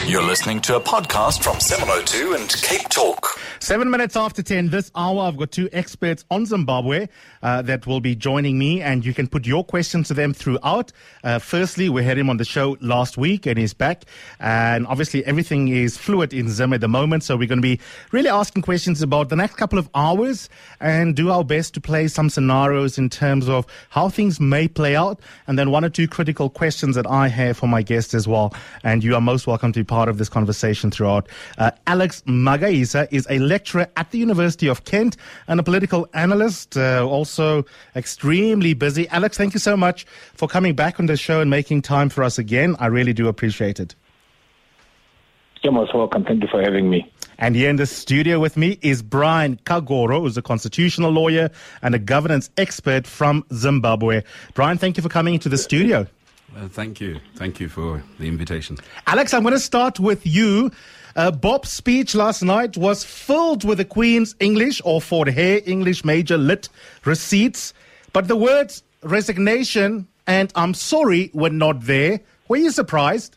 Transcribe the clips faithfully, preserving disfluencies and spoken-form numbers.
You're listening to a podcast from seven oh two and Cape Talk. Seven minutes after ten this hour, I've got two experts on Zimbabwe uh, that will be joining me, and you can put your questions to them throughout. Uh, firstly, we had him on the show last week, and he's back. And obviously, everything is fluid in Zim at the moment, so we're going to be really asking questions about the next couple of hours and do our best to play some scenarios in terms of how things may play out, and then one or two critical questions that I have for my guests as well. And you are most welcome to be part of this conversation throughout. Uh, Alex Magaisa is a lecturer at the University of Kent and a political analyst, uh, also extremely busy. Alex, thank you so much for coming back on the show and making time for us again. I really do appreciate it. You're most welcome. Thank you for having me. And here in the studio with me is Brian Kagoro, who's a constitutional lawyer and a governance expert from Zimbabwe. Brian, thank you for coming into the studio. Well, thank you. Thank you for the invitation. Alex, I'm going to start with you. Uh, Bob's speech last night was filled with the Queen's English or Fort Hare English Major Lit receipts, but the words resignation and I'm sorry were not there. Were you surprised?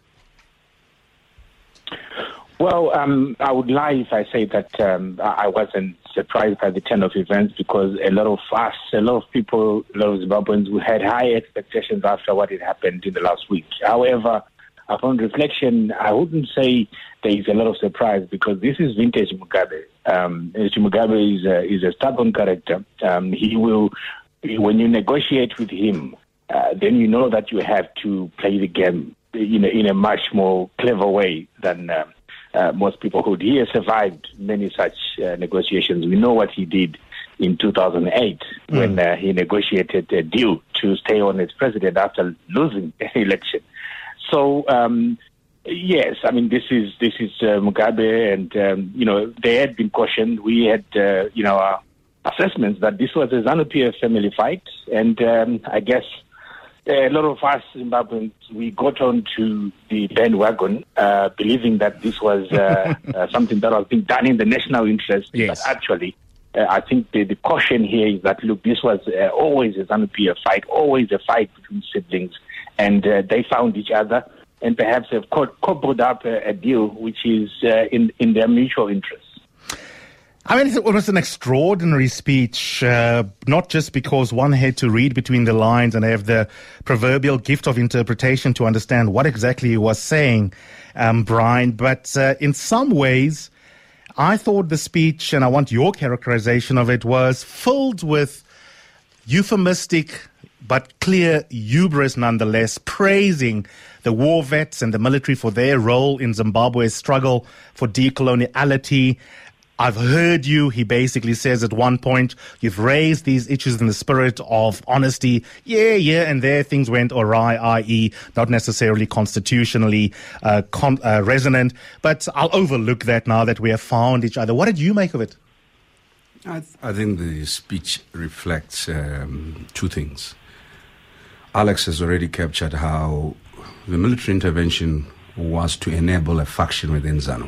Well, um, I would lie if I say that um, I wasn't surprised by the turn of events, because a lot of us, a lot of people, a lot of Zimbabweans who had high expectations after what had happened in the last week. However, upon reflection, I wouldn't say there is a lot of surprise, because this is vintage Mugabe. Um, Mugabe is a, is a stubborn character. Um, he will, when you negotiate with him, uh, then you know that you have to play the game in a, in a much more clever way than uh, uh, most people would. He has survived many such uh, negotiations. We know what he did in two thousand eight mm. when uh, he negotiated a deal to stay on as president after losing the election. So, um, yes, I mean, this is this is uh, Mugabe, and, um, you know, they had been cautioned. We had, uh, you know, our assessments that this was a ZANU-P F family fight, and um, I guess a lot of us Zimbabweans, we got onto the bandwagon, uh, believing that this was uh, uh, something that was being done in the national interest. Yes. But actually, uh, I think the, the caution here is that, look, this was uh, always a ZANU-P F fight, always a fight between siblings, and uh, they found each other and perhaps have co- cobbled up a, a deal which is uh, in, in their mutual interests. I mean, it was an extraordinary speech, uh, not just because one had to read between the lines and have the proverbial gift of interpretation to understand what exactly he was saying, um, Brian, but uh, in some ways, I thought the speech, and I want your characterization of it, was filled with euphemistic but clear hubris nonetheless, praising the war vets and the military for their role in Zimbabwe's struggle for decoloniality. I've heard you, he basically says at one point, you've raised these issues in the spirit of honesty. Yeah, yeah, and there things went awry, that is not necessarily constitutionally uh, con- uh, resonant. But I'll overlook that now that we have found each other. What did you make of it? I, th- I think the speech reflects um, two things. Alex has already captured how the military intervention was to enable a faction within ZANU.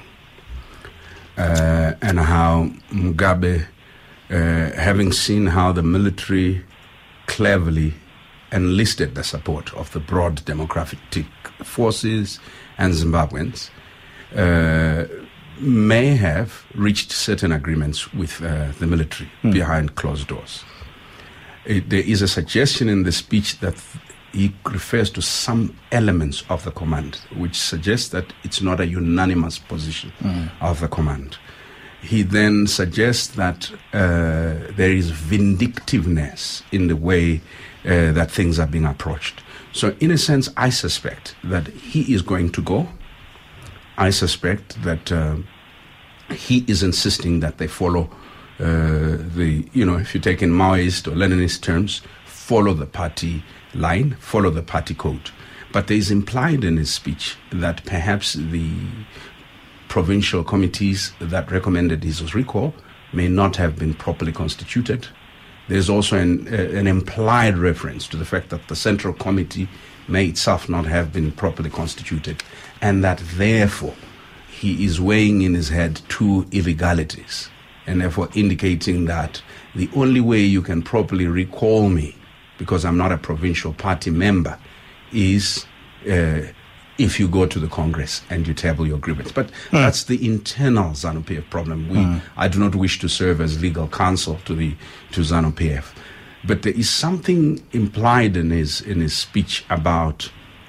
Uh, and how Mugabe, uh, having seen how the military cleverly enlisted the support of the broad democratic forces and Zimbabweans, uh, may have reached certain agreements with uh, the military mm. behind closed doors. It, there is a suggestion in the speech that he refers to some elements of the command, which suggests that it's not a unanimous position mm. of the command. He then suggests that uh, there is vindictiveness in the way uh, that things are being approached. So in a sense, I suspect that he is going to go. I suspect that uh, he is insisting that they follow uh, the, you know, if you take in Maoist or Leninist terms, follow the party line, follow the party code. But there is implied in his speech that perhaps the provincial committees that recommended his recall may not have been properly constituted. There's also an, uh, an implied reference to the fact that the central committee may itself not have been properly constituted, and that therefore he is weighing in his head two illegalities, and therefore indicating that the only way you can properly recall me, because I'm not a provincial party member, is uh, if you go to the Congress and you table your grievance. But mm. that's the internal ZANU-P F problem. We, mm. I do not wish to serve as legal counsel to the to ZANU-P F. But there is something implied in his in his speech about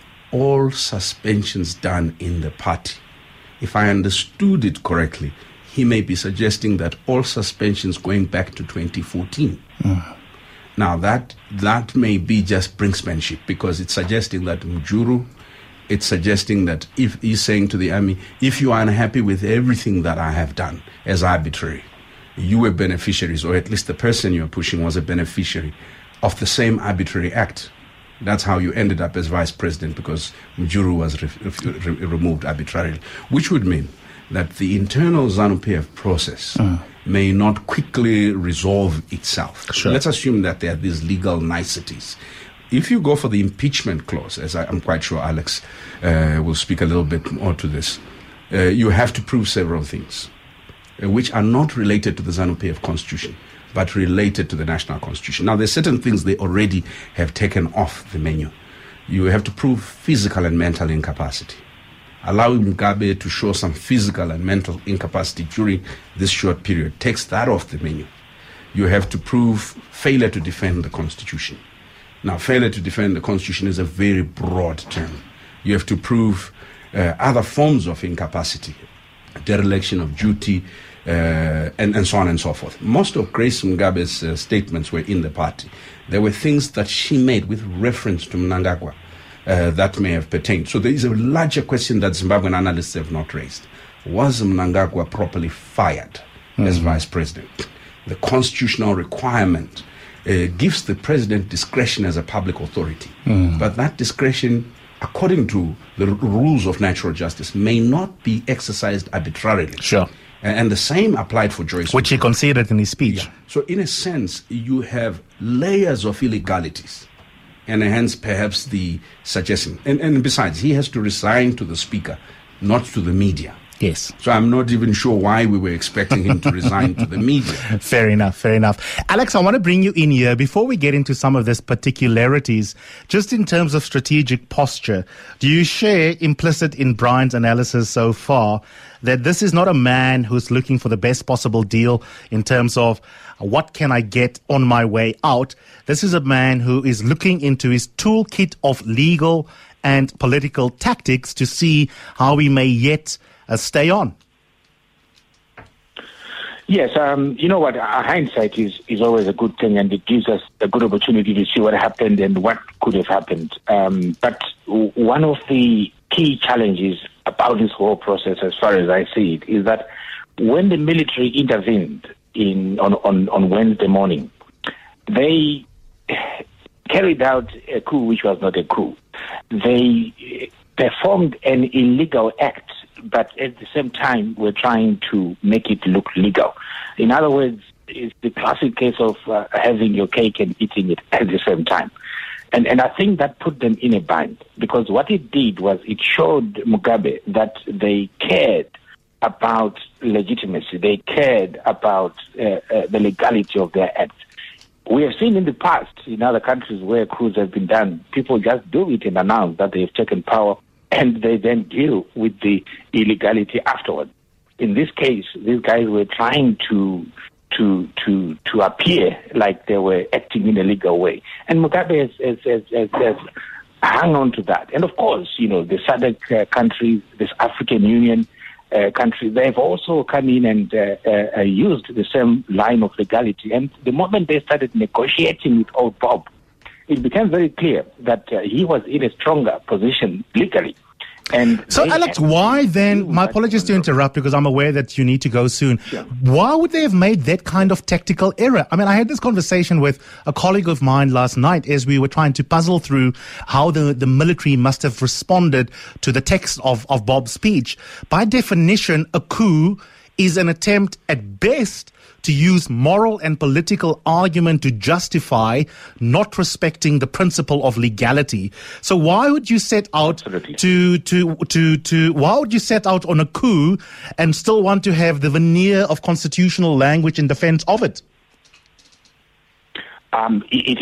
all suspensions done in the party. If I understood it correctly, he may be suggesting that all suspensions going back to twenty fourteen. Mm. Now, that that may be just brinksmanship, because it's suggesting that Mujuru, it's suggesting that if he's saying to the army, if you are unhappy with everything that I have done as arbitrary, you were beneficiaries, or at least the person you're pushing was a beneficiary of the same arbitrary act. That's how you ended up as vice president, because Mujuru was re- re- removed arbitrarily, which would mean that the internal ZANU-P F process mm. may not quickly resolve itself. Sure. Let's assume that there are these legal niceties. If you go for the impeachment clause, as I, I'm quite sure Alex uh, will speak a little bit more to this, uh, you have to prove several things, uh, which are not related to the ZANU-P F constitution, but related to the national constitution. Now, there's certain things they already have taken off the menu. You have to prove physical and mental incapacity. Allowing Mugabe to show some physical and mental incapacity during this short period takes that off the menu. You have to prove failure to defend the constitution. Now, failure to defend the constitution is a very broad term. You have to prove uh, other forms of incapacity, dereliction of duty, uh, and, and so on and so forth. Most of Grace Mugabe's uh, statements were in the party. There were things that she made with reference to Mnangagwa uh, that may have pertained. So there is a larger question that Zimbabwean analysts have not raised. Was Mnangagwa properly fired mm-hmm. as vice president? The constitutional requirement uh, gives the president discretion as a public authority. Mm. But that discretion, according to the r- rules of natural justice, may not be exercised arbitrarily. Sure. And the same applied for Joyce. Which he conceded in his speech. Yeah. So in a sense, you have layers of illegalities. And hence perhaps the suggestion. And, and besides, he has to resign to the speaker, not to the media. Yes. So I'm not even sure why we were expecting him to resign to the media. Fair enough, fair enough. Alex, I want to bring you in here before we get into some of this particularities, just in terms of strategic posture. Do you share implicit in Brian's analysis so far that this is not a man who's looking for the best possible deal in terms of what can I get on my way out? This is a man who is looking into his toolkit of legal and political tactics to see how he may yet uh, stay on. Yes, um, you know what, uh, hindsight is, is always a good thing, and it gives us a good opportunity to see what happened and what could have happened. Um, but w- one of the key challenges about this whole process, as far as I see it, is that when the military intervened in on, on, on Wednesday morning, they carried out a coup which was not a coup. They performed an illegal act, but at the same time were trying to make it look legal. In other words, it's the classic case of uh, having your cake and eating it at the same time. And and I think that put them in a bind, because what it did was it showed Mugabe that they cared about legitimacy. They cared about uh, uh, the legality of their act. We have seen in the past, in other countries where coups have been done, people just do it and announce that they've taken power, and they then deal with the illegality afterwards. In this case, these guys were trying to to to to appear like they were acting in a legal way. And Mugabe has, has, has, has, has hung on to that. And of course, you know, the S A D C uh, countries, this African Union uh, country, they've also come in and uh, uh, used the same line of legality. And the moment they started negotiating with old Bob, it became very clear that uh, he was in a stronger position legally. And so, Alex, why then, my apologies to interrupt because I'm aware that you need to go soon. Yeah. Why would they have made that kind of tactical error? I mean, I had this conversation with a colleague of mine last night as we were trying to puzzle through how the, the military must have responded to the text of, of Bob's speech. By definition, a coup is an attempt at best to use moral and political argument to justify not respecting the principle of legality. So why would you set out to, to, to, to, why would you set out on a coup and still want to have the veneer of constitutional language in defense of it? Um, it is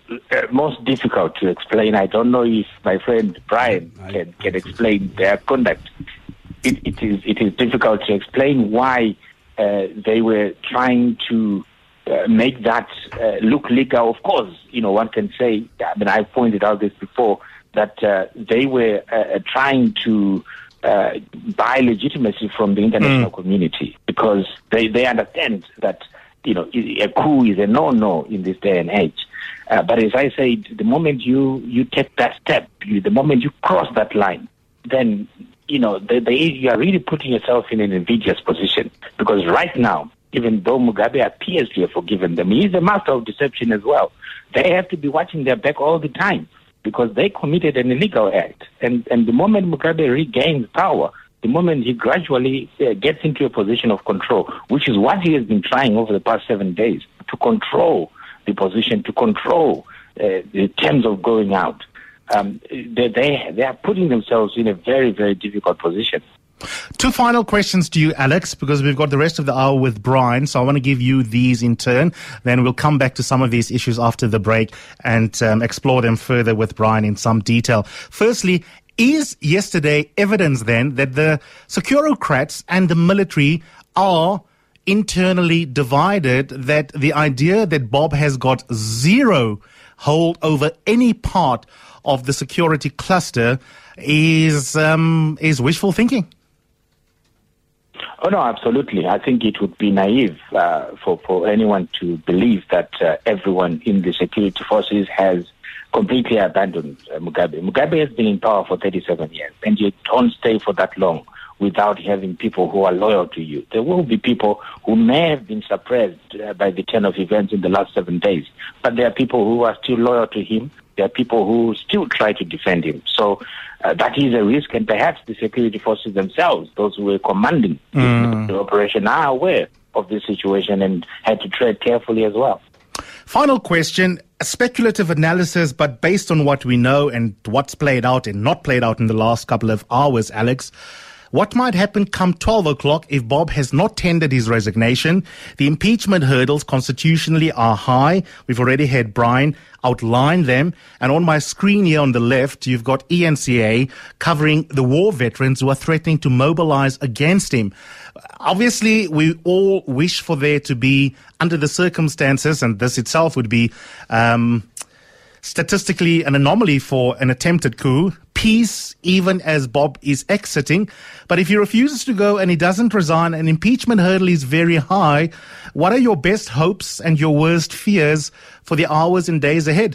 uh, most difficult to explain. I don't know if my friend Brian I, can, I, can explain their conduct. It, it is it is difficult to explain why uh, they were trying to uh, make that uh, look legal. Of course, you know, one can say, I mean, I pointed out this before, that uh, they were uh, trying to uh, buy legitimacy from the international mm. community, because they, they understand that, you know, a coup is a no-no in this day and age. Uh, but as I said, the moment you, you take that step, you, the moment you cross that line, then, you know, the, the, you are really putting yourself in an invidious position. Because right now, even though Mugabe appears to have forgiven them, he is a master of deception as well. They have to be watching their back all the time, because they committed an illegal act. And, and the moment Mugabe regains power, the moment he gradually uh, gets into a position of control, which is what he has been trying over the past seven days, to control the position, to control uh, the terms of going out, um, they, they, they are putting themselves in a very, very difficult position. Two final questions to you, Alex, because we've got the rest of the hour with Brian, so I want to give you these in turn. Then we'll come back to some of these issues after the break and um, explore them further with Brian in some detail. Firstly, is yesterday evidence then that the Securocrats and the military are internally divided, that the idea that Bob has got zero hold over any part of the security cluster is um, is wishful thinking? Oh, no, absolutely. I think it would be naive uh, for, for anyone to believe that uh, everyone in the security forces has completely abandoned uh, Mugabe. Mugabe has been in power for thirty-seven years, and you don't stay for that long without having people who are loyal to you. There will be people who may have been suppressed uh, by the turn of events in the last seven days, but there are people who are still loyal to him. There are people who still try to defend him. So uh, that is a risk, and perhaps the security forces themselves, those who were commanding mm. the operation, are aware of this situation and had to tread carefully as well. Final question, a speculative analysis, but based on what we know and what's played out and not played out in the last couple of hours, Alex, what might happen come twelve o'clock if Bob has not tendered his resignation? The impeachment hurdles constitutionally are high. We've already had Brian outline them. And on my screen here on the left, you've got E N C A covering the war veterans who are threatening to mobilize against him. Obviously, we all wish for there to be, under the circumstances, and this itself would be um, statistically an anomaly for an attempted coup, peace, even as Bob is exiting. But if he refuses to go and he doesn't resign, an impeachment hurdle is very high. What are your best hopes and your worst fears for the hours and days ahead?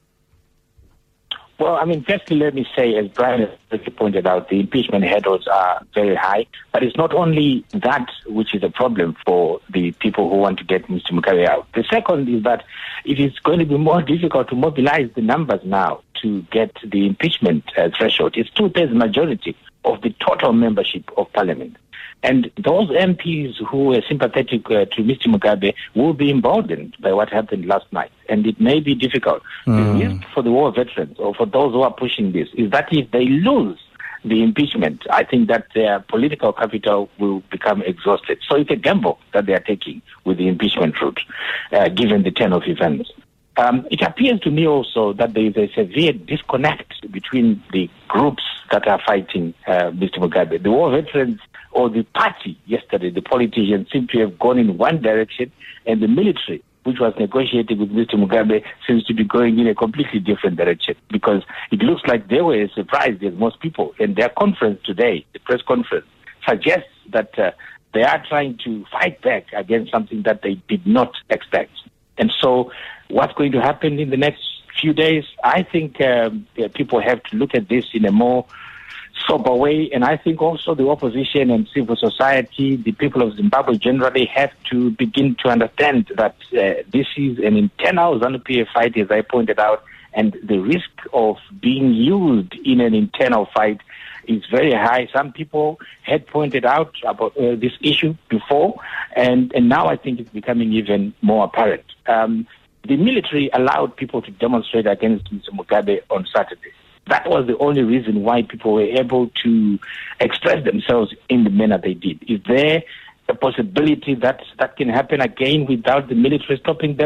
Well, I mean, firstly, let me say, as Brian has pointed out, the impeachment hurdles are very high. But it's not only that which is a problem for the people who want to get Mister Mugabe out. The second is that it is going to be more difficult to mobilize the numbers now to get the impeachment uh, threshold. It's two-thirds majority of the total membership of Parliament. And those M Ps who were sympathetic uh, to Mister Mugabe will be emboldened by what happened last night. And it may be difficult. Mm. The risk for the war veterans or for those who are pushing this is that if they lose the impeachment, I think that their political capital will become exhausted. So it's a gamble that they are taking with the impeachment route, uh, given the turn of events. Um, it appears to me also that there is a severe disconnect between the groups that are fighting uh, Mister Mugabe. The war veterans or the party yesterday, the politicians seem to have gone in one direction, and the military, which was negotiating with Mister Mugabe, seems to be going in a completely different direction, because it looks like they were as surprised as most people. And their conference today, the press conference, suggests that uh, they are trying to fight back against something that they did not expect. And so what's going to happen in the next few days, I think um, people have to look at this in a more sober way. And I think also the opposition and civil society, the people of Zimbabwe generally, have to begin to understand that uh, this is an internal ZANU-P F fight, as I pointed out, and the risk of being used in an internal fight is very high. Some people had pointed out about uh, this issue before, and, and now I think it's becoming even more apparent. Um, the military allowed people to demonstrate against Mister Mugabe on Saturday. That was the only reason why people were able to express themselves in the manner they did. Is there a possibility that that can happen again without the military stopping them?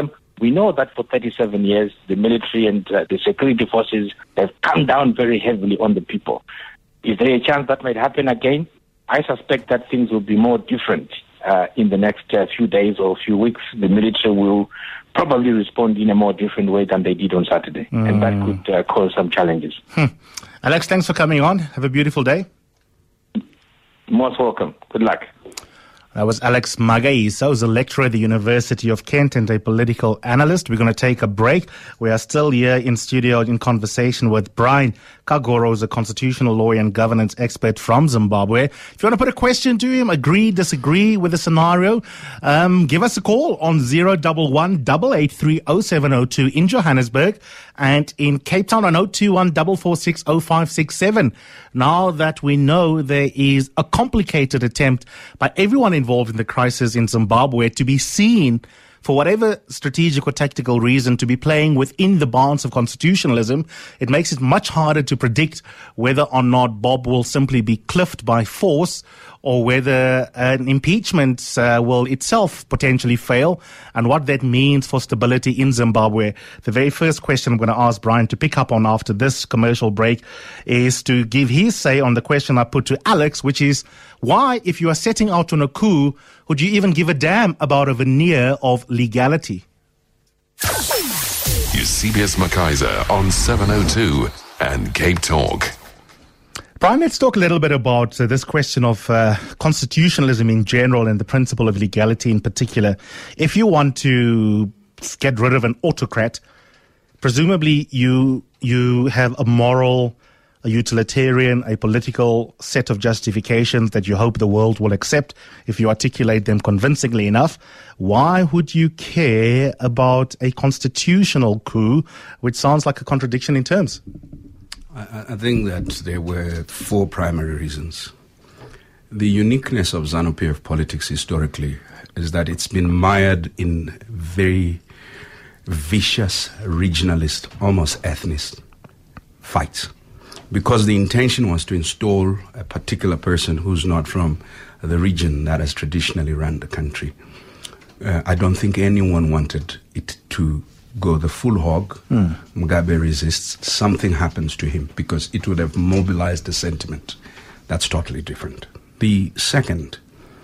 We know that for thirty-seven years, the military and uh, the security forces have come down very heavily on the people. Is there a chance that might happen again? I suspect that things will be more different uh, in the next uh, few days or few weeks. The military will probably respond in a more different way than they did on Saturday. Mm. And that could uh, cause some challenges. Hmm. Alex, thanks for coming on. Have a beautiful day. Most welcome. Good luck. That was Alex Magaisa, who's a lecturer at the University of Kent and a political analyst. We're going to take a break. We are still here in studio in conversation with Brian Kagoro, who's a constitutional lawyer and governance expert from Zimbabwe. If you want to put a question to him, agree, disagree with the scenario, um, give us a call on zero one one, eight eight three, zero seven zero two in Johannesburg and in Cape Town on zero two one, four four six, zero five six seven. Now that we know there is a complicated attempt by everyone involved in the crisis in Zimbabwe to be seen, for whatever strategic or tactical reason, to be playing within the bounds of constitutionalism, it makes it much harder to predict whether or not Bob will simply be cliffed by force or whether an impeachment uh, will itself potentially fail, and what that means for stability in Zimbabwe. The very first question I'm going to ask Brian to pick up on after this commercial break is to give his say on the question I put to Alex, which is, why, if you are setting out on a coup, would you even give a damn about a veneer of legality? Eusebius McKaiser on seven oh two and Cape Talk. Brian, let's talk a little bit about uh, this question of uh, constitutionalism in general and the principle of legality in particular. If you want to get rid of an autocrat, presumably you you have a moral, a utilitarian, a political set of justifications that you hope the world will accept if you articulate them convincingly enough. Why would you care about a constitutional coup, which sounds like a contradiction in terms? I, I think that there were four primary reasons. The uniqueness of ZANU-P F politics historically is that it's been mired in very vicious, regionalist, almost ethnicist fights, because the intention was to install a particular person who's not from the region that has traditionally run the country. Uh, I don't think anyone wanted it to go the full hog. Mm. Mugabe resists. Something happens to him because it would have mobilized the sentiment. That's totally different. The second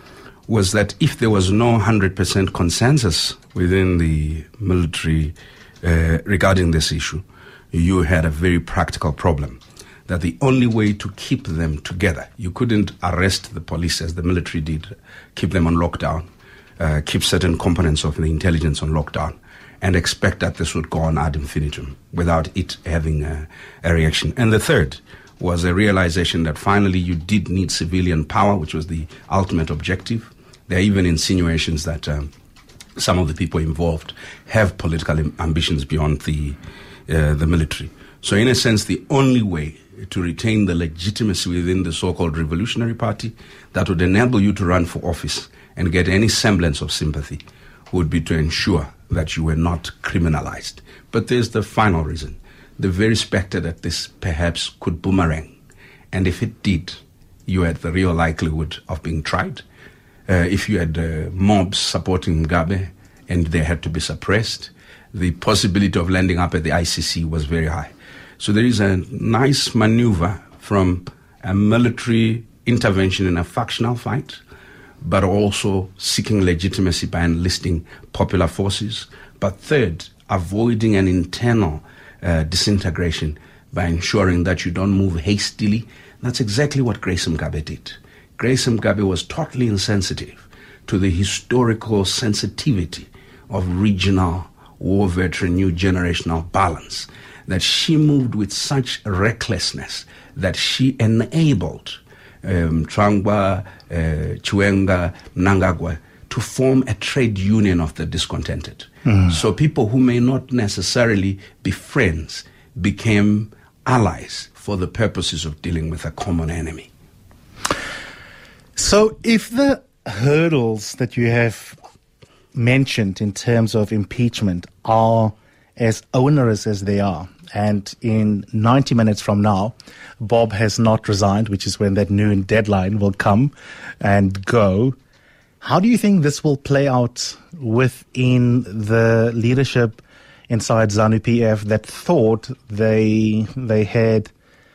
was that if there was no one hundred percent consensus within the military uh, regarding this issue, you had a very practical problem. That the only way to keep them together, you couldn't arrest the police as the military did, keep them on lockdown, uh, keep certain components of the intelligence on lockdown, and expect that this would go on ad infinitum without it having a, a reaction. And the third was a realization that finally you did need civilian power, which was the ultimate objective. There are even insinuations that um, some of the people involved have political ambitions beyond the uh, the military. So in a sense, the only way to retain the legitimacy within the so-called Revolutionary Party that would enable you to run for office and get any semblance of sympathy would be to ensure that you were not criminalized. But there's the final reason, the very specter that this perhaps could boomerang. And if it did, you had the real likelihood of being tried. Uh, if you had uh, mobs supporting Mugabe and they had to be suppressed, the possibility of landing up at the I C C was very high. So there is a nice maneuver from a military intervention in a factional fight, but also seeking legitimacy by enlisting popular forces. But third, avoiding an internal uh, disintegration by ensuring that you don't move hastily. That's exactly what Grace Mugabe did. Grace Mugabe was totally insensitive to the historical sensitivity of regional war veteran, new generational balance, that she moved with such recklessness that she enabled Um, Trangwa, uh, Chiwenga, Mnangagwa to form a trade union of the discontented. Mm. So people who may not necessarily be friends became allies for the purposes of dealing with a common enemy. So if the hurdles that you have mentioned in terms of impeachment are as onerous as they are, and in ninety minutes from now, Bob has not resigned, which is when that noon deadline will come and go, How do you think this will play out within the leadership inside ZANU P F that thought they they had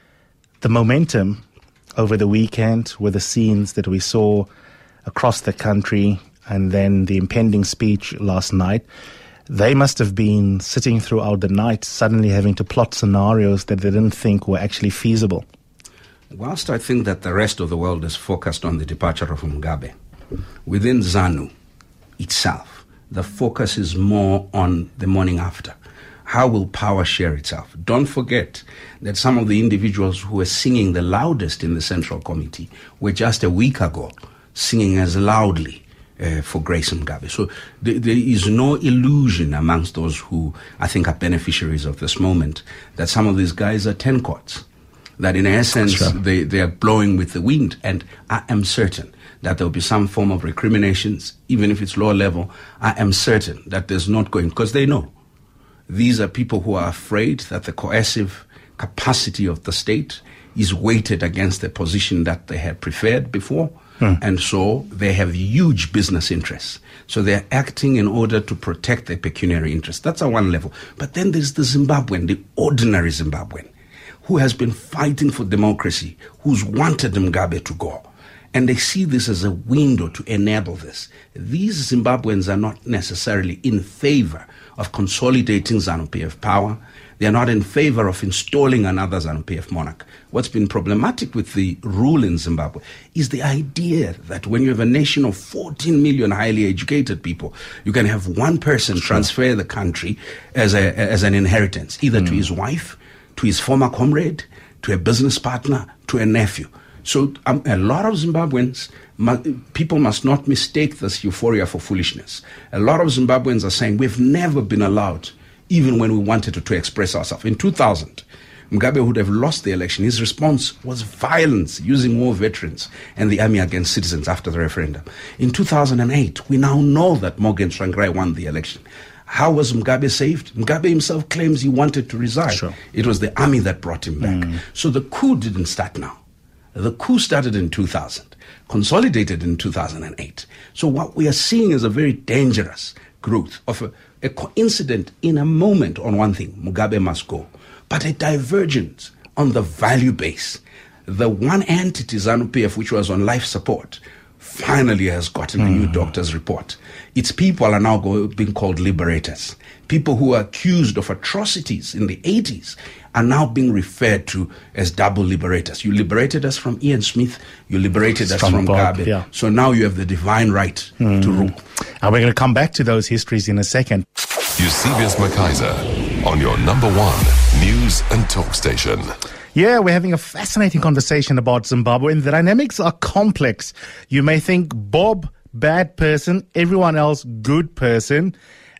the momentum over the weekend with the scenes that we saw across the country and then the impending speech last night? They must have been sitting throughout the night suddenly having to plot scenarios that they didn't think were actually feasible. Whilst I think that the rest of the world is focused on the departure of Mugabe, within ZANU itself, the focus is more on the morning after. How will power share itself? Don't forget that some of the individuals who were singing the loudest in the Central Committee were just a week ago singing as loudly uh, for Grace Mugabe. So th- there is no illusion amongst those who I think are beneficiaries of this moment that some of these guys are ten cords. That in essence, sure. they, they are blowing with the wind. And I am certain that there will be some form of recriminations, even if it's lower level. I am certain that there's not going, because they know. These are people who are afraid that the coercive capacity of the state is weighted against the position that they had preferred before. Hmm. And so they have huge business interests. So they're acting in order to protect their pecuniary interests. That's at one level. But then there's the Zimbabwean, the ordinary Zimbabwean, who has been fighting for democracy, who's wanted Mugabe to go. And they see this as a window to enable this. These Zimbabweans are not necessarily in favor of consolidating ZANU P F power. They are not in favor of installing another ZANU P F monarch. What's been problematic with the rule in Zimbabwe is the idea that when you have a nation of fourteen million highly educated people, you can have one person sure. transfer the country as a as an inheritance, either mm. to his wife, to his former comrade, to a business partner, to a nephew. So um, a lot of Zimbabweans, mu- people must not mistake this euphoria for foolishness. A lot of Zimbabweans are saying we've never been allowed, even when we wanted to, to express ourselves. In two thousand, Mugabe would have lost the election. His response was violence, using war veterans and the army against citizens after the referendum. In two thousand eight, we now know that Morgan Tsvangirai won the election. How was Mugabe saved? Mugabe himself claims he wanted to resign. Sure. It was the army that brought him back. Mm. So the coup didn't start now. The coup started in two thousand, consolidated in two thousand eight. So what we are seeing is a very dangerous growth of a, a coincidence in a moment on one thing, Mugabe must go, but a divergence on the value base. The one entity, ZANU P F, which was on life support, finally has gotten mm. a new doctor's report. Its people are now go, being called liberators. People who were accused of atrocities in the eighties are now being referred to as double liberators. You liberated us from Ian Smith, you liberated us from Mugabe. Yeah. So now you have the divine right mm. to rule. And we're going to come back to those histories in a second. Eusebius McKaiser on your number one news and talk station. Yeah, we're having a fascinating conversation about Zimbabwe, and the dynamics are complex. You may think Bob, bad person, everyone else, good person,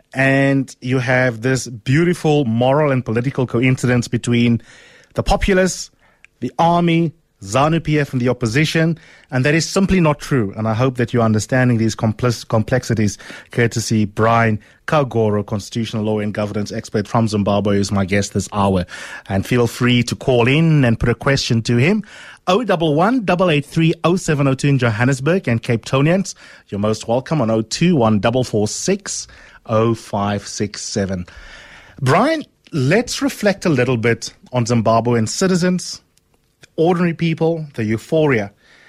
and you have this beautiful moral and political coincidence between the populace, the army, ZANU P F and the opposition, and that is simply not true. And I hope that you're understanding these complex complexities, courtesy Brian Kagoro, constitutional law and governance expert from Zimbabwe, who's my guest this hour. And feel free to call in and put a question to him. oh one one, eight eight three, oh seven oh two in Johannesburg and Cape Townians. You're most welcome on oh two one four four six oh five six seven. Brian, let's reflect a little bit on Zimbabwean citizens, ordinary people, the euphoria.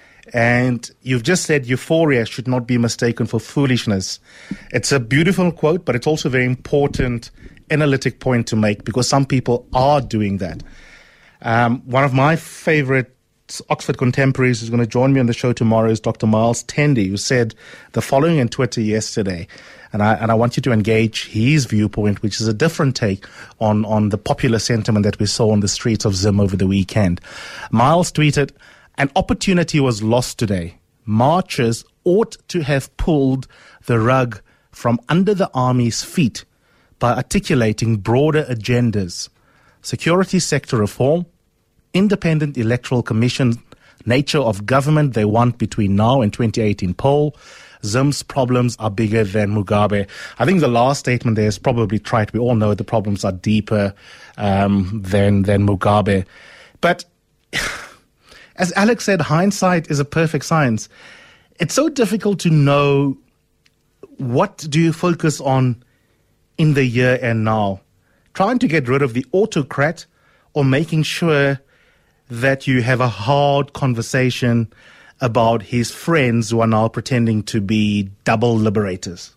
And you've just said euphoria should not be mistaken for foolishness. It's a beautiful quote, but it's also a very important analytic point to make because some people are doing that. Um, one of my favorite Oxford contemporaries who's going to join me on the show tomorrow is Doctor Miles Tendi, who said the following on Twitter yesterday. And I, and I want you to engage his viewpoint, which is a different take on, on the popular sentiment that we saw on the streets of Zim over the weekend. Miles tweeted, "An opportunity was lost today. Marchers ought to have pulled the rug from under the army's feet by articulating broader agendas. Security sector reform, independent electoral commission, nature of government they want between now and twenty eighteen poll. Zim's problems are bigger than Mugabe." I think the last statement there is probably trite. We all know the problems are deeper um, than, than Mugabe. But as Alex said, hindsight is a perfect science. it's so difficult to know what do you focus on in the here and now. Trying to get rid of the autocrat or making sure that you have a hard conversation about his friends who are now pretending to be double liberators.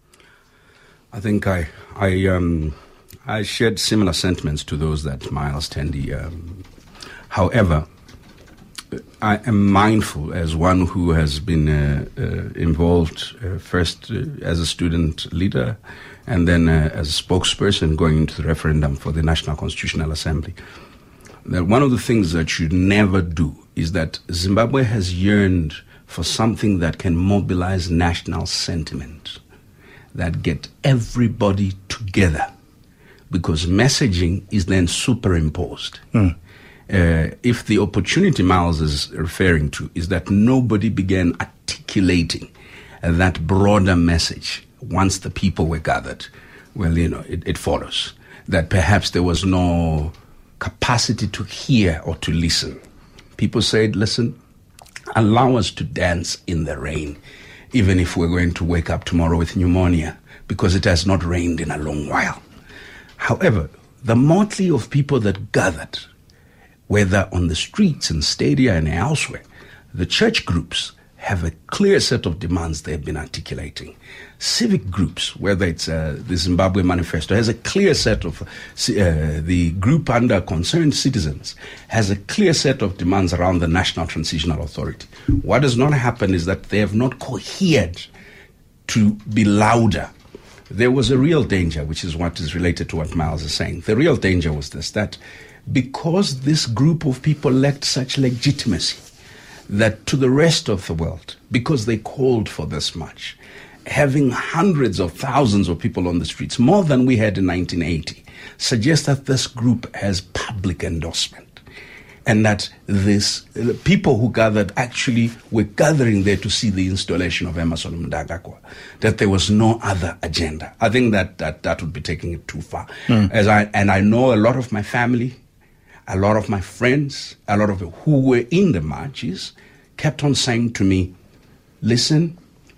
I think I I um I shared similar sentiments to those that Miles Tendi. Um, however, I am mindful as one who has been uh, uh, involved uh, first uh, as a student leader and then uh, as a spokesperson going into the referendum for the National Constitutional Assembly, that one of the things that you never do is that Zimbabwe has yearned for something that can mobilize national sentiment, that get everybody together, because messaging is then superimposed. Mm. Uh, if the opportunity Miles is referring to is that nobody began articulating uh, that broader message once the people were gathered, well, you know, it, it follows that perhaps there was no capacity to hear or to listen. People said, listen, allow us to dance in the rain, even if we're going to wake up tomorrow with pneumonia, because it has not rained in a long while. However, the motley of people that gathered, whether on the streets and stadia and elsewhere, the church groups have a clear set of demands they've been articulating. Civic groups, whether it's uh, the Zimbabwe Manifesto, has a clear set of, uh, the group under Concerned Citizens has a clear set of demands around the National Transitional Authority. What has not happened is that they have not cohered to be louder. There was a real danger, which is what is related to what Miles is saying. The real danger was this, that because this group of people lacked such legitimacy, that to the rest of the world, because they called for this much, having hundreds of thousands of people on the streets, more than we had in nineteen eighty, suggests that this group has public endorsement. And that this the people who gathered actually were gathering there to see the installation of Emmerson Mnangagwa, that there was no other agenda. I think that that, that would be taking it too far. Mm. As I and I know a lot of my family, a lot of my friends, a lot of who were in the marches kept on saying to me, listen,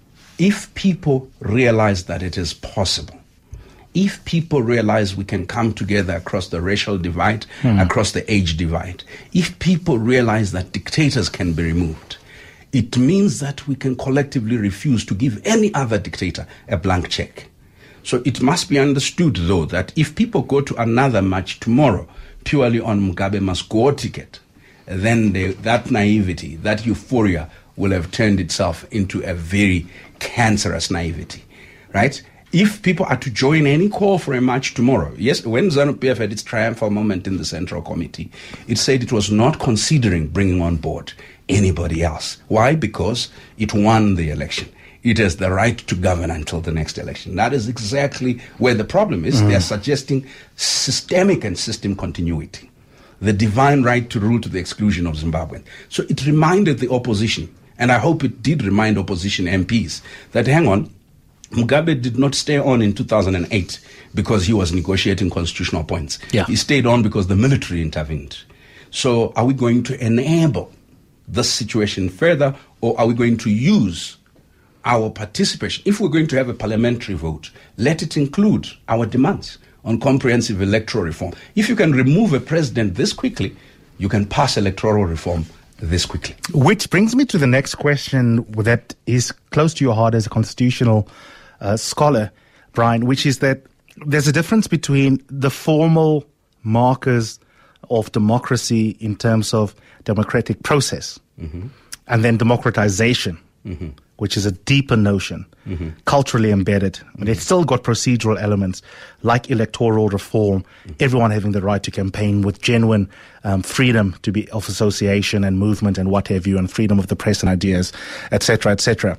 if people realize that it is possible, if people realize we can come together across the racial divide, mm. across the age divide, if people realize that dictators can be removed, it means that we can collectively refuse to give any other dictator a blank check. So it must be understood, though, that if people go to another march tomorrow purely on Mugabe must go ticket, then they, that naivety, that euphoria will have turned itself into a very cancerous naivety, right? If people are to join any call for a march tomorrow, yes, when ZANU-P F had its triumphal moment in the Central Committee, it said it was not considering bringing on board anybody else. Why? Because it won the election. It has the right to govern until the next election. That is exactly where the problem is. Mm. They are suggesting systemic and system continuity, the divine right to rule to the exclusion of Zimbabweans. So it reminded the opposition, and I hope it did remind opposition M Ps, that hang on, Mugabe did not stay on in two thousand eight because he was negotiating constitutional points. Yeah. He stayed on because the military intervened. So are we going to enable this situation further, or are we going to use our participation? If we're going to have a parliamentary vote, let it include our demands on comprehensive electoral reform. If you can remove a president this quickly, you can pass electoral reform this quickly. Which brings me to the next question that is close to your heart as a constitutional uh, scholar, Brian, which is that there's a difference between the formal markers of democracy in terms of democratic process mm-hmm. and then democratization. Mm-hmm. Which is a deeper notion, mm-hmm. culturally embedded. I mean, it's still got procedural elements like electoral reform, mm-hmm. everyone having the right to campaign with genuine um, freedom to be of association and movement and what have you, and freedom of the press and ideas, et cetera, et cetera.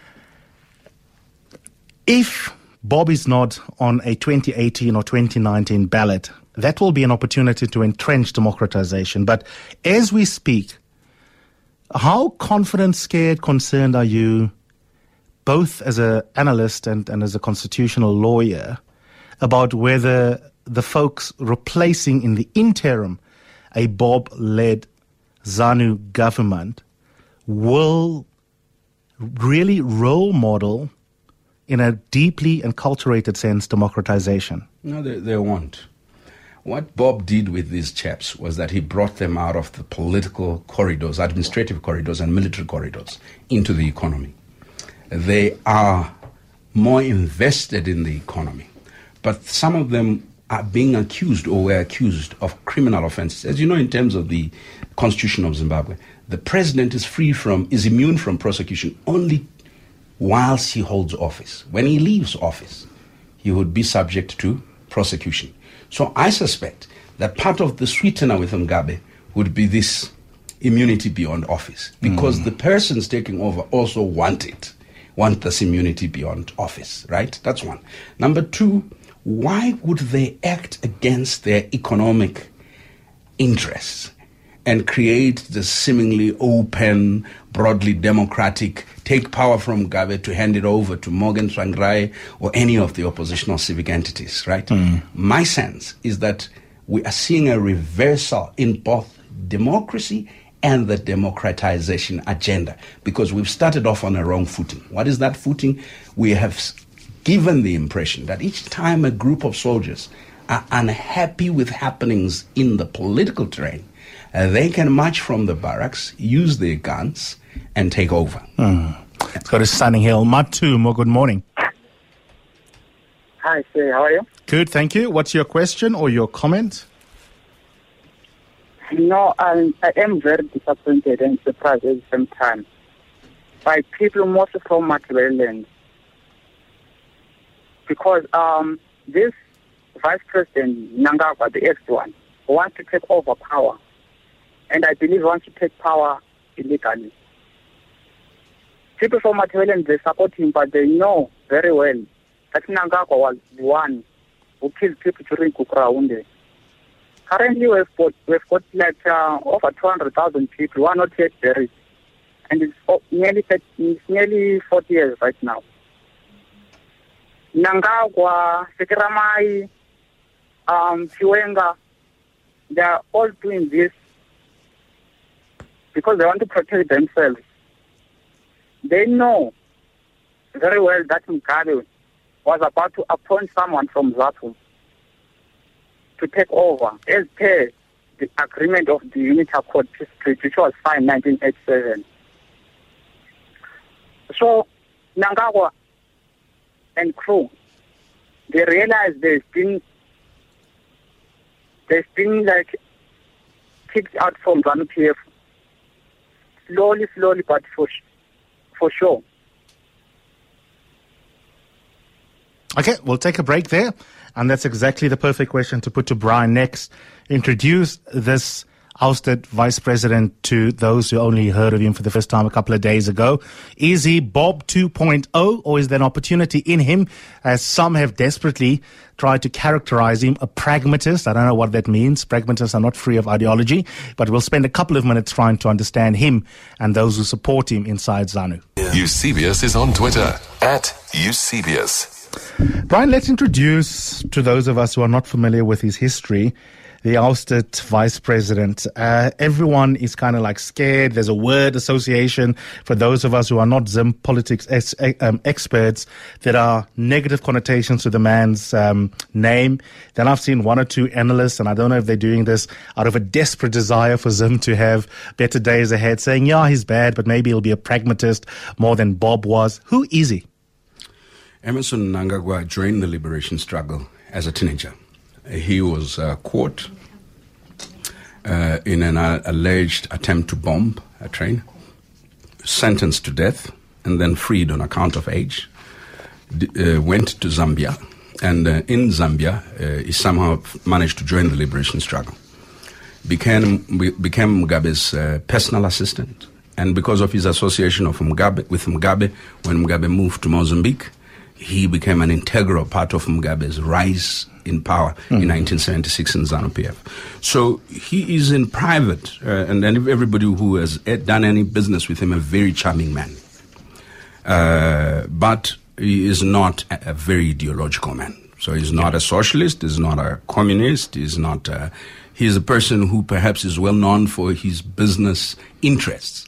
If Bob is not on a twenty eighteen or twenty nineteen ballot, that will be an opportunity to entrench democratization. But as we speak, how confident, scared, concerned are you, both as an analyst and, and as a constitutional lawyer, about whether the folks replacing in the interim a Bob-led ZANU government will really role model in a deeply enculturated sense democratization? No, they, they won't. What Bob did with these chaps was that he brought them out of the political corridors, administrative corridors and military corridors into the economy. They are more invested in the economy. But some of them are being accused or were accused of criminal offenses. As you know, in terms of the Constitution of Zimbabwe, the president is free from, is immune from prosecution only whilst he holds office. When he leaves office, he would be subject to prosecution. So I suspect that part of the sweetener with Mugabe would be this immunity beyond office, because mm. the persons taking over also want it, want this immunity beyond office, right? That's one. Number two, why would they act against their economic interests and create this seemingly open, broadly democratic, take power from Mugabe to hand it over to Morgan Tsvangirai or any of the oppositional civic entities, right? Mm. My sense is that we are seeing a reversal in both democracy and the democratization agenda, because we've started off on a wrong footing. What is that footing? We have given the impression that each time a group of soldiers are unhappy with happenings in the political terrain, uh, they can march from the barracks, use their guns, and take over. Mm. Let's go to Sunny Hill. Matumo, good morning. Hi, sir. How are you? Good, thank you. What's your question or your comment? No, I, I am very disappointed and surprised at the same time by people mostly from Machiavellians. Because um, this Vice President Mnangagwa, the ex one, wants to take over power. And I believe wants to take power illegally. People from Machiavellians, they support him, but they know very well that Mnangagwa was the one who killed people during Kukuraunde. Currently, we've got, we've got like uh, over two hundred thousand people who are not yet buried. And it's oh, nearly it's nearly forty years right now. Mnangagwa, Sekeramai, um, Chiwenga, they are all doing this because they want to protect themselves. They know very well that Mugabe was about to appoint someone from ZAPU to take over as per the agreement of the Unity Accord Peace Treaty, which was signed in nineteen eighty-seven. So, Mnangagwa and crew, they realized they've been, they've been like kicked out from ZANU P F. Slowly, slowly, but for, for sure. Okay, we'll take a break there. And that's exactly the perfect question to put to Brian next. Introduce this ousted vice president to those who only heard of him for the first time a couple of days ago. Is he Bob two point oh, or is there an opportunity in him, as some have desperately tried to characterize him, a pragmatist? I don't know what that means. Pragmatists are not free of ideology, but we'll spend a couple of minutes trying to understand him and those who support him inside ZANU. Eusebius is on Twitter, at Eusebius. Brian, let's introduce to those of us who are not familiar with his history, the ousted vice president. Uh, everyone is kind of like scared. There's a word association for those of us who are not Zim politics ex- um, experts. There are negative connotations to the man's um, name. Then I've seen one or two analysts, and I don't know if they're doing this out of a desperate desire for Zim to have better days ahead, saying, yeah, he's bad, but maybe he'll be a pragmatist more than Bob was. Who is he? Emmerson Mnangagwa joined the liberation struggle as a teenager. He was uh, caught uh, in an uh, alleged attempt to bomb a train, sentenced to death, and then freed on account of age. D- uh, went to Zambia, and uh, in Zambia, uh, he somehow managed to join the liberation struggle. Became became Mugabe's uh, personal assistant, and because of his association of Mugabe with Mugabe, when Mugabe moved to Mozambique, he became an integral part of Mugabe's rise in power mm. in nineteen seventy-six in ZANU P F. So he is in private, uh, and then everybody who has done any business with him, a very charming man. Uh, but he is not a, a very ideological man. So he's not a socialist, he's not a communist, he's not a, he's a person who perhaps is well known for his business interests.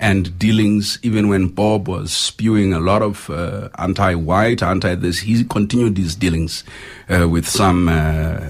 and dealings, even when Bob was spewing a lot of uh, anti-white, anti-this, he continued his dealings uh, with some uh,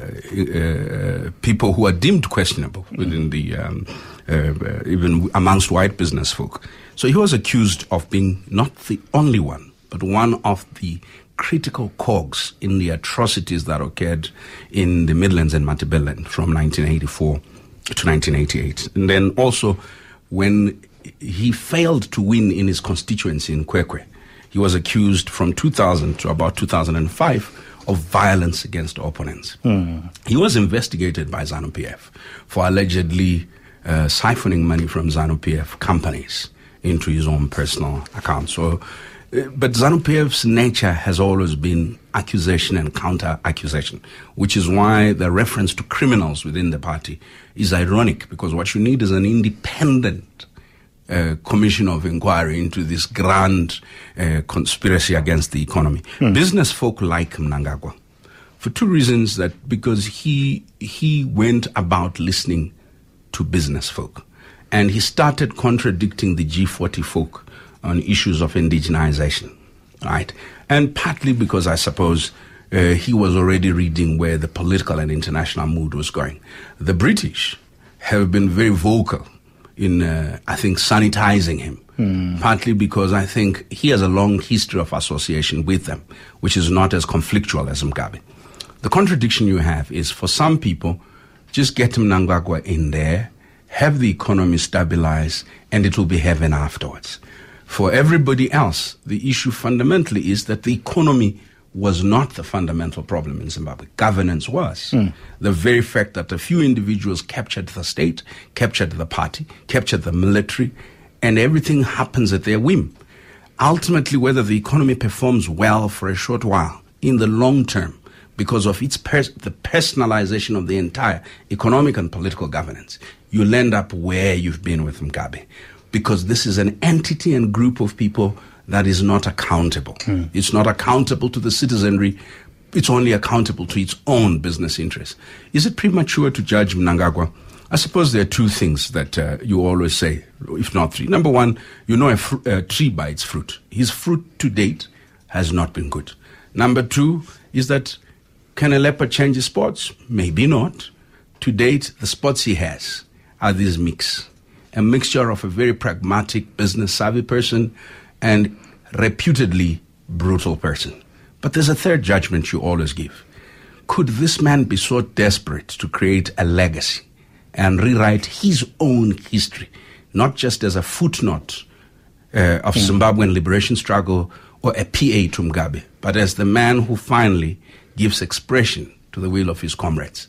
uh, people who are deemed questionable within the, um, uh, even amongst white business folk. So he was accused of being not the only one, but one of the critical cogs in the atrocities that occurred in the Midlands and Matabeleland from nineteen eighty-four to nineteen eighty-eight. And then also when he failed to win in his constituency in Kwekwe, he was accused from two thousand to about two thousand five of violence against opponents. Mm. He was investigated by ZANU-P F for allegedly uh, siphoning money from ZANU-P F companies into his own personal account. So, uh, but ZANU-P F's nature has always been accusation and counter-accusation, which is why the reference to criminals within the party is ironic, because what you need is an independent uh, commission of inquiry into this grand uh, conspiracy against the economy. Hmm. Business folk like Mnangagwa for two reasons: that because he he went about listening to business folk, and he started contradicting the G forty folk on issues of indigenization, right? And partly because I suppose uh, he was already reading where the political and international mood was going. The British have been very vocal in, uh, I think, sanitizing him, mm. partly because I think he has a long history of association with them, which is not as conflictual as Mugabe. The contradiction you have is, for some people, just get Mnangagwa in there, have the economy stabilize, and it will be heaven afterwards. For everybody else, the issue fundamentally is that the economy was not the fundamental problem in Zimbabwe. Governance was. Mm. The very fact that a few individuals captured the state, captured the party, captured the military, and everything happens at their whim. Ultimately, whether the economy performs well for a short while, in the long term, because of its pers- the personalization of the entire economic and political governance, you'll end up where you've been with Mugabe. Because this is an entity and group of people that is not accountable. Mm. It's not accountable to the citizenry. It's only accountable to its own business interests. Is it premature to judge Mnangagwa? I suppose there are two things that uh, you always say, if not three. Number one, you know a, fr- a tree by its fruit. His fruit to date has not been good. Number two is that, can a leopard change his spots? Maybe not. To date, the spots he has are these mix. A mixture of a very pragmatic, business-savvy person and reputedly brutal person. But there's a third judgment you always give. Could this man be so desperate to create a legacy and rewrite his own history, not just as a footnote uh, of mm. Zimbabwean liberation struggle or a P A to Mugabe, but as the man who finally gives expression to the will of his comrades?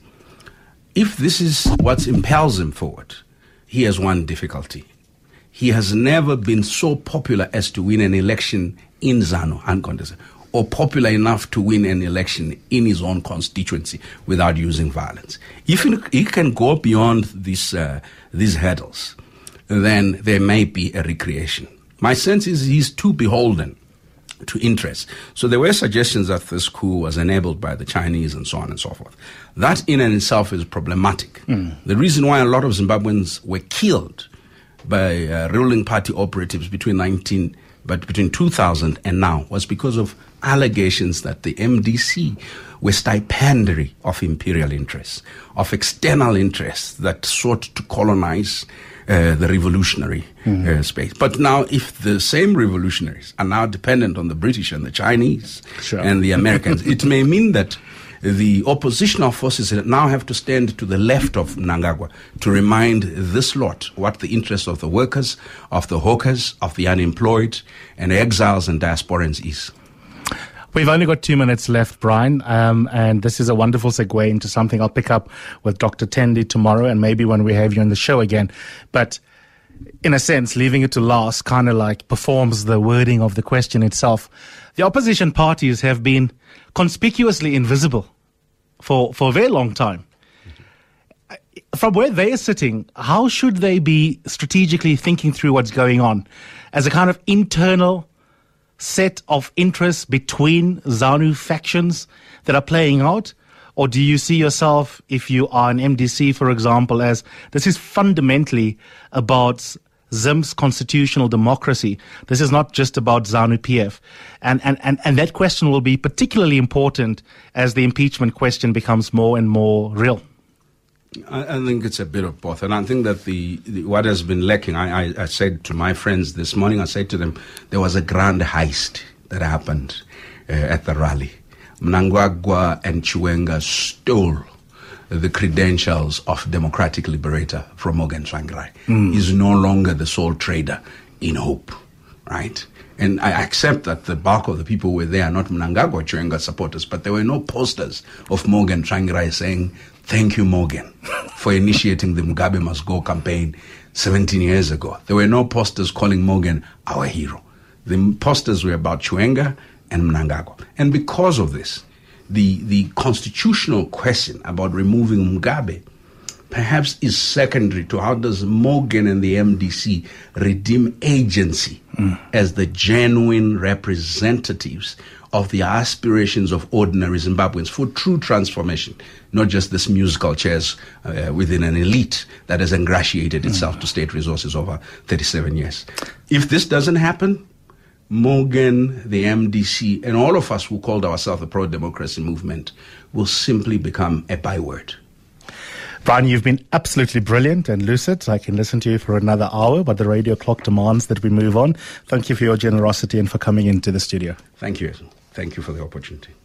If this is what impels him forward, he has one difficulty. He has never been so popular as to win an election in ZANU, uncontested, or popular enough to win an election in his own constituency without using violence. If he can go beyond these, uh, these hurdles, then there may be a recreation. My sense is he's too beholden to interest. So there were suggestions that this coup was enabled by the Chinese and so on and so forth. That in and itself is problematic. Mm. The reason why a lot of Zimbabweans were killed by uh, ruling party operatives between nineteen, but between two thousand and now was because of allegations that the M D C were stipendiary of imperial interests, of external interests that sought to colonize Uh, the revolutionary mm. uh, space. But now, if the same revolutionaries are now dependent on the British and the Chinese sure. and the Americans, it may mean that the oppositional forces now have to stand to the left of Mnangagwa to remind this lot what the interests of the workers, of the hawkers, of the unemployed, and exiles and diasporans is. We've only got two minutes left, Brian, um, and this is a wonderful segue into something I'll pick up with Doctor Tendi tomorrow, and maybe when we have you on the show again. But in a sense, leaving it to last kind of like performs the wording of the question itself. The opposition parties have been conspicuously invisible for, for a very long time. From where they are sitting, how should they be strategically thinking through what's going on as a kind of internal set of interests between ZANU factions that are playing out? Or do you see yourself, if you are an M D C, for example, as this is fundamentally about Zim's constitutional democracy. This is not just about ZANU-P F. And, and, and, and that question will be particularly important as the impeachment question becomes more and more real. I, I think it's a bit of both. And I think that the, the what has been lacking, I, I, I said to my friends this morning, I said to them, there was a grand heist that happened uh, at the rally. Mnangagwa and Chiwenga stole the credentials of Democratic Liberator from Morgan Tsvangirai. Mm. He's no longer the sole trader in hope, right? And I accept that the bulk of the people were there, not Mnangagwa Chiwenga supporters, but there were no posters of Morgan Tsvangirai saying, thank you, Morgan, for initiating the Mugabe Must Go campaign seventeen years ago. There were no posters calling Morgan our hero. The posters were about Chiwenga and Mnangagwa. And because of this, the, the constitutional question about removing Mugabe perhaps is secondary to how does Morgan and the M D C redeem agency mm. as the genuine representatives of the aspirations of ordinary Zimbabweans for true transformation, not just this musical chairs uh, within an elite that has ingratiated itself mm. to state resources over thirty-seven years. If this doesn't happen, Morgan, the M D C, and all of us who called ourselves the pro-democracy movement will simply become a byword. Brian, you've been absolutely brilliant and lucid. I can listen to you for another hour, but the radio clock demands that we move on. Thank you for your generosity and for coming into the studio. Thank you. Thank you for the opportunity.